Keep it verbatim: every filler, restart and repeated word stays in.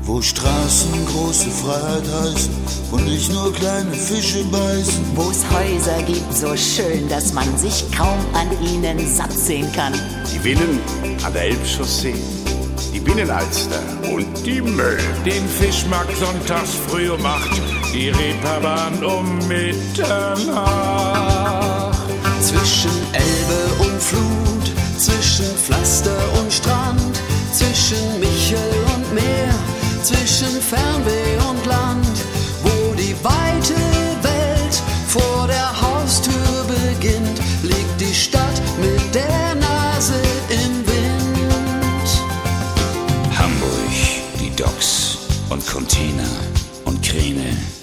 Wo Straßen große Freiheit heißen und nicht nur kleine Fische beißen. Wo es Häuser gibt so schön, dass man sich kaum an ihnen satt sehen kann. Die Villen an der Elbchaussee, die Binnenalster und die Möll. Den Fischmarkt sonntags früh um acht, die Reeperbahn um Mitternacht. Zwischen Elbe und Flut, zwischen Pflaster und Strand, zwischen Michel und Meer, zwischen Fernweh und Land, wo die weite Welt vor der Haustür beginnt, liegt die Stadt mit der Nase im Wind. Hamburg, die Docks und Container und Kräne.